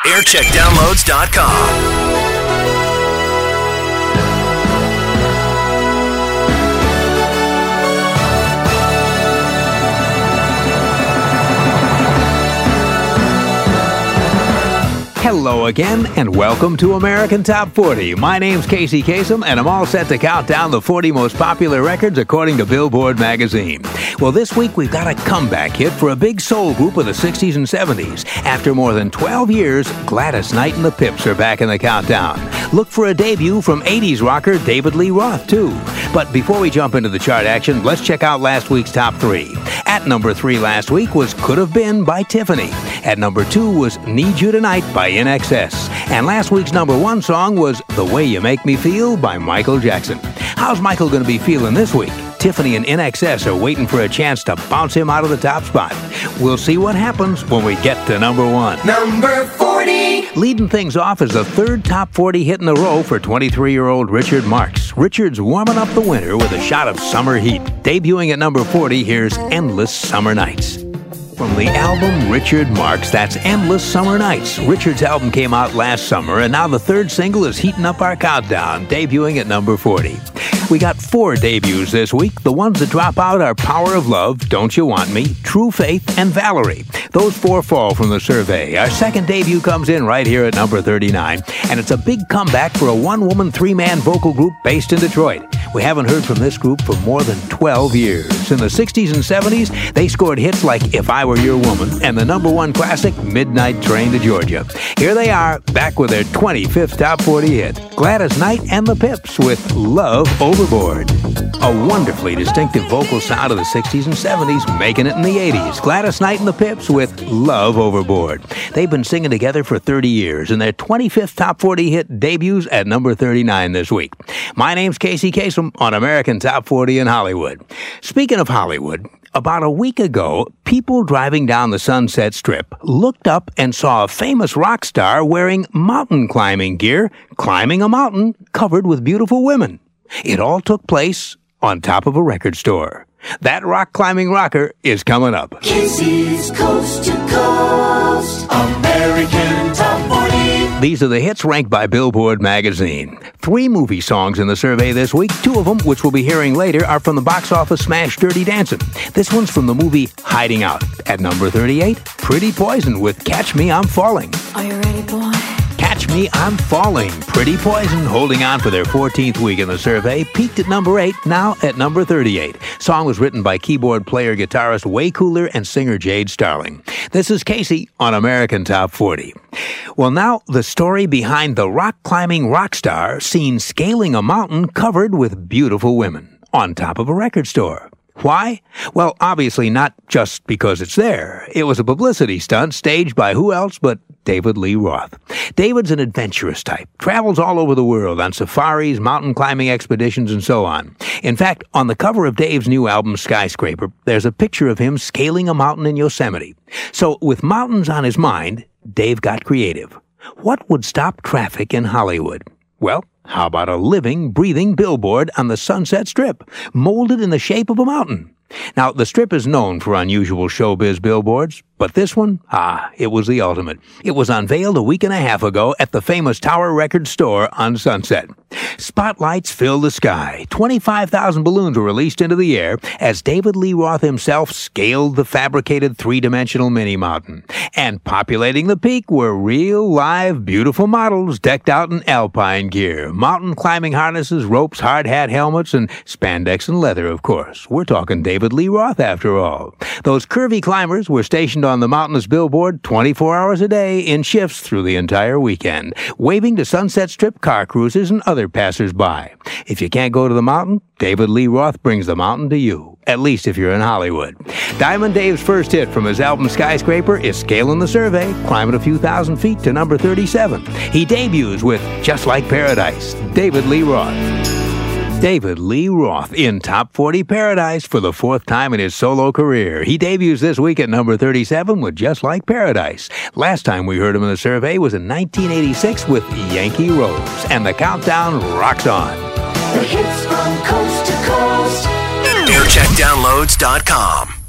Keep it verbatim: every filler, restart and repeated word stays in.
aircheck downloads dot com. Hello again, and welcome to American Top forty. My name's Casey Kasem, and I'm all set to count down the forty most popular records according to Billboard magazine. Well, this week we've got a comeback hit for a big soul group of the sixties and seventies. After more than twelve years, Gladys Knight and the Pips are back in the countdown. Look for a debut from eighties rocker David Lee Roth, too. But before we jump into the chart action, let's check out last week's top three. At number three last week was Could Have Been by Tiffany. At number two was Need You Tonight by I N X S. And last week's number one song was The Way You Make Me Feel by Michael Jackson. How's Michael going to be feeling this week? Tiffany and I N X S are waiting for a chance to bounce him out of the top spot. We'll see what happens when we get to number one. Number forty. Leading things off is the third top forty hit in a row for twenty-three-year-old Richard Marx. Richard's warming up the winter with a shot of summer heat. Debuting at number forty, here's Endless Summer Nights. From the album Richard Marx, that's Endless Summer Nights. Richard's album came out last summer, and now the third single is heating up our countdown, debuting at number forty. We got four debuts this week. The ones that drop out are Power of Love, Don't You Want Me, True Faith, and Valerie. Those four fall from the survey. Our second debut comes in right here at number thirty-nine, and it's a big comeback for a one-woman, three-man vocal group based in Detroit. We haven't heard from this group for more than twelve years. In the sixties and seventies, they scored hits like If I Were Your Woman and the number one classic, Midnight Train to Georgia. Here they are, back with their twenty-fifth top forty hit, Gladys Knight and the Pips with Love Overboard. A wonderfully distinctive vocal sound of the sixties and seventies, making it in the eighties. Gladys Knight and the Pips with Love Overboard. They've been singing together for thirty years, and their twenty-fifth top forty hit debuts at number thirty-nine this week. My name's Casey Kasem on American Top forty in Hollywood. Speaking of Hollywood, about a week ago, people driving down the Sunset Strip looked up and saw a famous rock star wearing mountain climbing gear, climbing a mountain covered with beautiful women. It all took place on top of a record store. That rock climbing rocker is coming up. Casey's Coast to Coast, American Top forty. These are the hits ranked by Billboard magazine. Three movie songs in the survey this week. Two of them, which we'll be hearing later, are from the box office smash Dirty Dancing. This one's from the movie Hiding Out. At number thirty-eight, Pretty Poison with Catch Me, I'm Falling. Are you ready, boy? Catch Me, I'm Falling. Pretty Poison, holding on for their fourteenth week in the survey, peaked at number eight, now at number thirty-eight. Song was written by keyboard player guitarist Way Cooler and singer Jade Starling. This is Casey on American Top forty. Well, now the story behind the rock-climbing rock star seen scaling a mountain covered with beautiful women on top of a record store. Why? Well, obviously not just because it's there. It was a publicity stunt staged by who else but David Lee Roth. David's an adventurous type, travels all over the world on safaris, mountain climbing expeditions, and so on. In fact, on the cover of Dave's new album, Skyscraper, there's a picture of him scaling a mountain in Yosemite. So, with mountains on his mind, Dave got creative. What would stop traffic in Hollywood? Well, how about a living, breathing billboard on the Sunset Strip, molded in the shape of a mountain? Now, the Strip is known for unusual showbiz billboards, but this one, ah, it was the ultimate. It was unveiled a week and a half ago at the famous Tower Records store on Sunset. Spotlights filled the sky. twenty-five thousand balloons were released into the air as David Lee Roth himself scaled the fabricated three-dimensional mini-mountain. And populating the peak were real, live, beautiful models decked out in alpine gear, mountain climbing harnesses, ropes, hard hat helmets, and spandex and leather, of course. We're talking David Lee Roth, after all. Those curvy climbers were stationed on the mountainous billboard twenty-four hours a day in shifts through the entire weekend, waving to Sunset Strip car cruisers and other passers-by. If you can't go to the mountain, David Lee Roth brings the mountain to you, at least if you're in Hollywood. Diamond Dave's first hit from his album Skyscraper is scaling the survey, climbing a few thousand feet to number thirty-seven. He debuts with Just Like Paradise, David Lee Roth. David Lee Roth in Top forty Paradise for the fourth time in his solo career. He debuts this week at number thirty-seven with Just Like Paradise. Last time we heard him in the survey was in nineteen eighty-six with Yankee Rose. And the countdown rocks on. The hits from coast to coast. aircheck downloads dot com